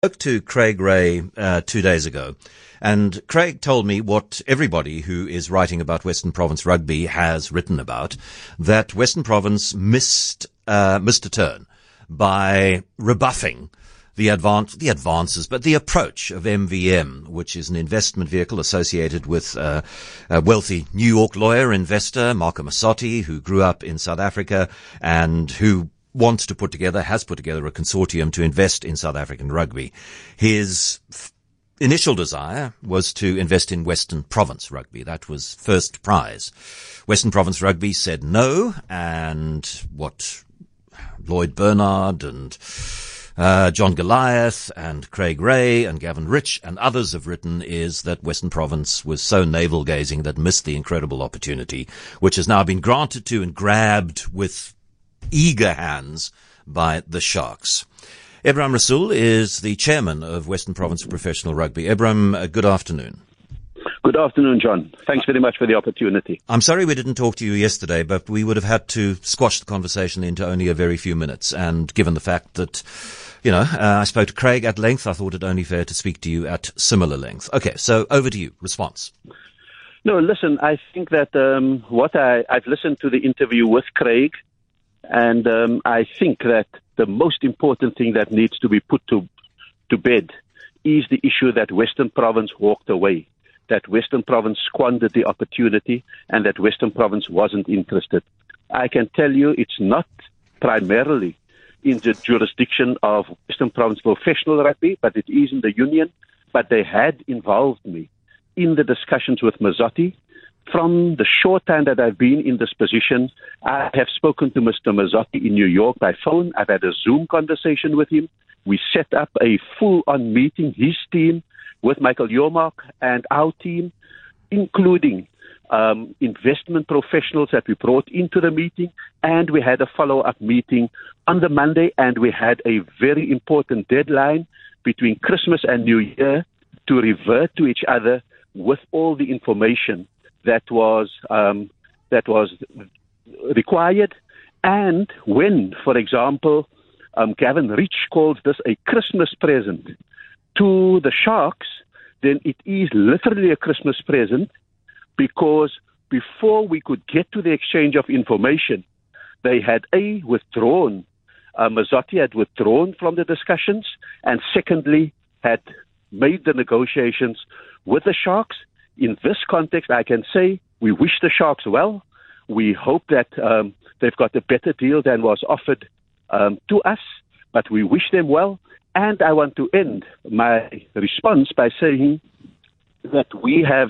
Spoke to Craig Ray 2 days ago, and Craig told me what everybody who is writing about Western Province rugby has written about, that Western Province missed a turn by rebuffing the advances, but the approach of MVM, which is an investment vehicle associated with a wealthy New York lawyer investor, Marco Massotti, who grew up in South Africa and who has put together a consortium to invest in South African rugby. His initial desire was to invest in Western Province rugby. That was first prize. Western Province rugby said no, and what Lloyd Bernard and John Goliath and Craig Ray and Gavin Rich and others have written is that Western Province was so navel-gazing that missed the incredible opportunity, which has now been granted to and grabbed with eager hands by the Sharks. Ebram Rasool is the chairman of Western Province Professional Rugby. Ebram, good afternoon. Good afternoon, John. Thanks very much for the opportunity. I'm sorry we didn't talk to you yesterday, but we would have had to squash the conversation into only a very few minutes. And given the fact that, I spoke to Craig at length, I thought it only fair to speak to you at similar length. Okay, so over to you. Response. No, listen, I think that I've listened to the interview with Craig, and I think that the most important thing that needs to be put to bed is the issue that Western Province walked away, that Western Province squandered the opportunity, and that Western Province wasn't interested. I can tell you it's not primarily in the jurisdiction of Western Province Professional Rugby, but it is in the union. But they had involved me in the discussions with Massotti. From the short time that I've been in this position, I have spoken to Mr. Massotti in New York by phone. I've had a Zoom conversation with him. We set up a full-on meeting, his team, with Michael Yormark and our team, including investment professionals that we brought into the meeting. And we had a follow-up meeting on the Monday, and we had a very important deadline between Christmas and New Year to revert to each other with all the information that was required. And when, for example, Gavin Rich calls this a Christmas present to the Sharks, then it is literally a Christmas present, because before we could get to the exchange of information, they had withdrawn. Massotti had withdrawn from the discussions, and secondly, had made the negotiations with the Sharks. In this context, I can say we wish the Sharks well. We hope that they've got a better deal than was offered to us, but we wish them well. And I want to end my response by saying that we have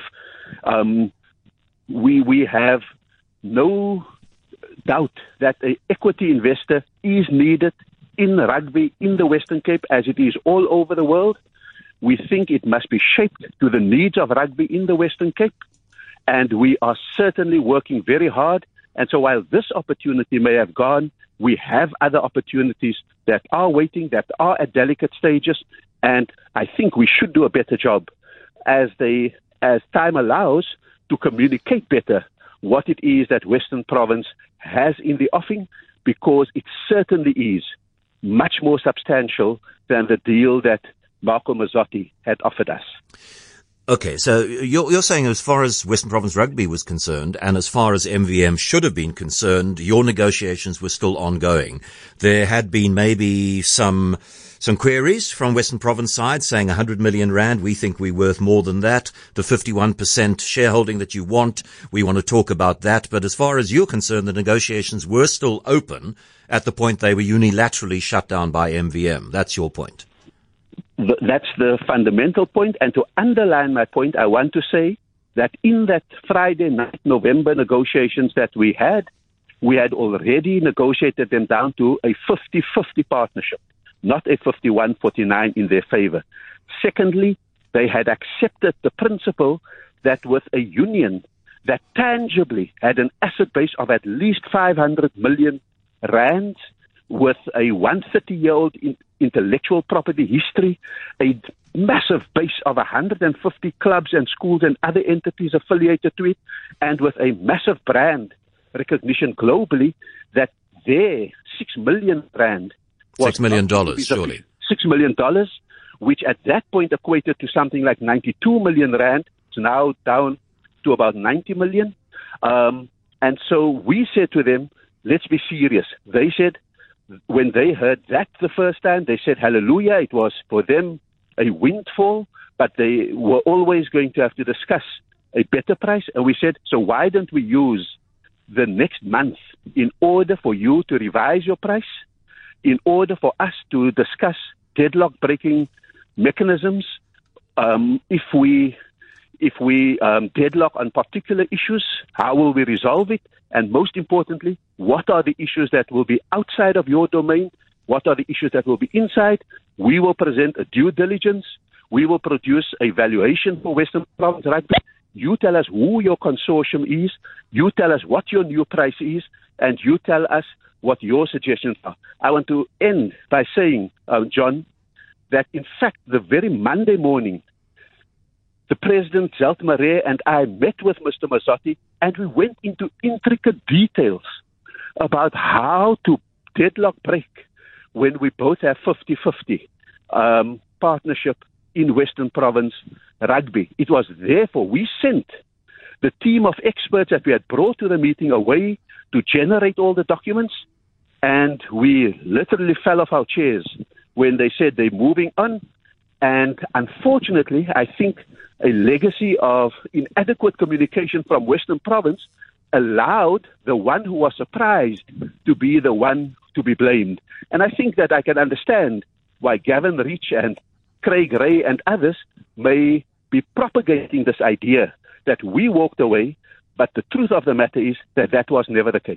no doubt that an equity investor is needed in rugby in the Western Cape, as it is all over the world. We think it must be shaped to the needs of rugby in the Western Cape, and we are certainly working very hard. And so while this opportunity may have gone, we have other opportunities that are waiting, that are at delicate stages, and I think we should do a better job as time allows to communicate better what it is that Western Province has in the offing, because it certainly is much more substantial than the deal that Marco Massotti had offered us. Okay, so you're saying as far as Western Province Rugby was concerned, and as far as MVM should have been concerned, your negotiations were still ongoing. There had been maybe some queries from Western Province side saying 100 million rand, we think we're worth more than that. The 51% shareholding that you want, we want to talk about that. But as far as you're concerned, the negotiations were still open at the point they were unilaterally shut down by MVM. That's your point. That's the fundamental point. And to underline my point, I want to say that in that Friday night, November negotiations that we had already negotiated them down to a 50-50 partnership, not a 51-49 in their favor. Secondly, they had accepted the principle that with a union that tangibly had an asset base of at least 500 million rand, with a 130-year-old intellectual property history, a massive base of 150 clubs and schools and other entities affiliated to it, and with a massive brand recognition globally, that their 6 million rand was $6 million, surely. $6 million which at that point equated to something like 92 million rand. It's now down to about 90 million. And so we said to them, let's be serious. They said, when they heard that the first time, they said, hallelujah, it was for them a windfall, but they were always going to have to discuss a better price. And we said, so why don't we use the next month in order for you to revise your price, in order for us to discuss deadlock breaking mechanisms, if we deadlock on particular issues, how will we resolve it? And most importantly, what are the issues that will be outside of your domain? What are the issues that will be inside? We will present a due diligence. We will produce a valuation for Western Province Rugby. You tell us who your consortium is. You tell us what your new price is. And you tell us what your suggestions are. I want to end by saying, John, that in fact, the very Monday morning, the President, Zelt Marais, and I met with Mr. Mazzotti, and we went into intricate details about how to deadlock break when we both have 50-50 partnership in Western Province Rugby. It was therefore we sent the team of experts that we had brought to the meeting away to generate all the documents, and we literally fell off our chairs when they said they're moving on. And unfortunately, I think a legacy of inadequate communication from Western Province allowed the one who was surprised to be the one to be blamed. And I think that I can understand why Gavin Reach and Craig Ray and others may be propagating this idea that we walked away, but the truth of the matter is that that was never the case.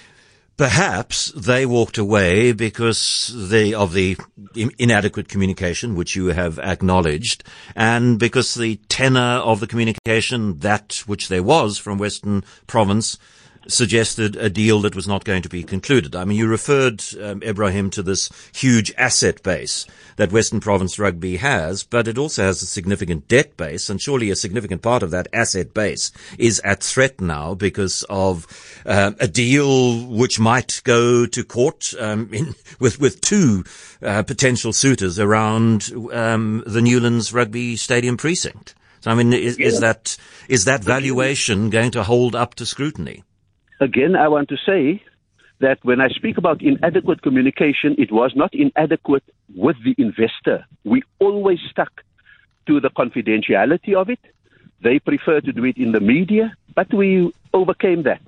Perhaps they walked away because of the inadequate communication, which you have acknowledged, and because the tenor of the communication, that which there was from Western Province, suggested a deal that was not going to be concluded. I mean, you referred, Ebrahim, to this huge asset base that Western Province Rugby has, but it also has a significant debt base, and surely a significant part of that asset base is at threat now because of a deal which might go to court with two potential suitors around the Newlands Rugby Stadium precinct. So, I mean, is that valuation going to hold up to scrutiny? Again, I want to say that when I speak about inadequate communication, it was not inadequate with the investor. We always stuck to the confidentiality of it. They prefer to do it in the media, but we overcame that.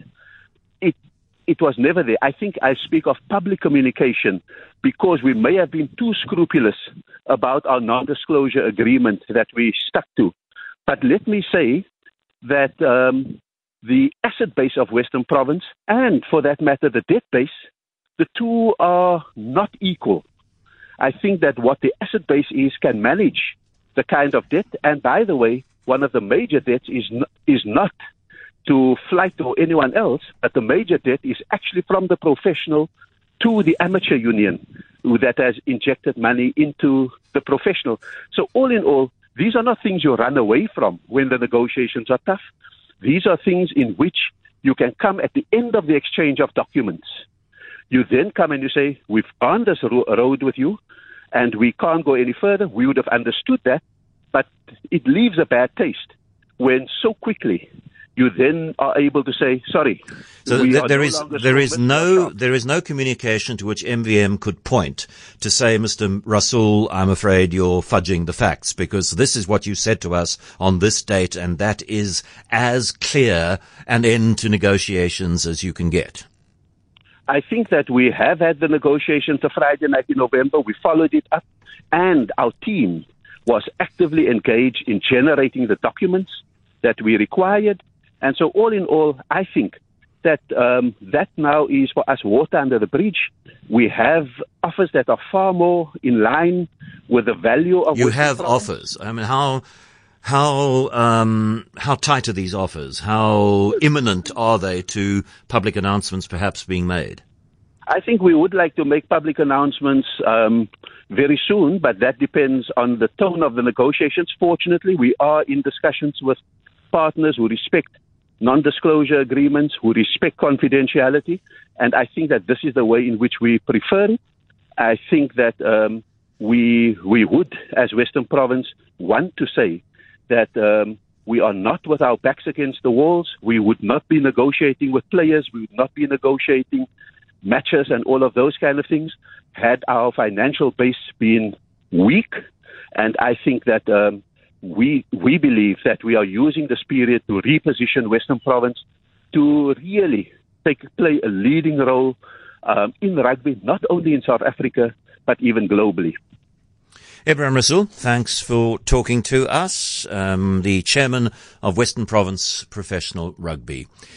It was never there. I think I speak of public communication because we may have been too scrupulous about our non-disclosure agreement that we stuck to. But let me say that the asset base of Western Province, and for that matter, the debt base, the two are not equal. I think that what the asset base is can manage the kind of debt. And by the way, one of the major debts is not to Flight or anyone else, but the major debt is actually from the professional to the amateur union that has injected money into the professional. So all in all, these are not things you run away from when the negotiations are tough. These are things in which you can come at the end of the exchange of documents. You then come and you say, we've gone this road with you and we can't go any further. We would have understood that, but it leaves a bad taste when so quickly you then are able to say, sorry. So there is no communication to which MVM could point to say, Mr. Rasool, I'm afraid you're fudging the facts because this is what you said to us on this date, and that is as clear an end to negotiations as you can get. I think that we have had the negotiations the Friday night in November. We followed it up, and our team was actively engaged in generating the documents that we required. And so all in all, I think that that now is for us water under the bridge. We have offers that are far more in line with the value of. You have offers. I mean, how tight are these offers? How imminent are they to public announcements perhaps being made? I think we would like to make public announcements very soon, but that depends on the tone of the negotiations. Fortunately, we are in discussions with partners who respect non-disclosure agreements, who respect confidentiality, and I think that this is the way in which we prefer it. I think that we would, as Western Province, want to say that we are not with our backs against the walls. We would not be negotiating with players. We would not be negotiating matches and all of those kind of things had our financial base been weak. And I think that we believe that we are using this period to reposition Western Province to really play a leading role in rugby, not only in South Africa, but even globally. Ebrahim Rasool, thanks for talking to us, the chairman of Western Province Professional Rugby.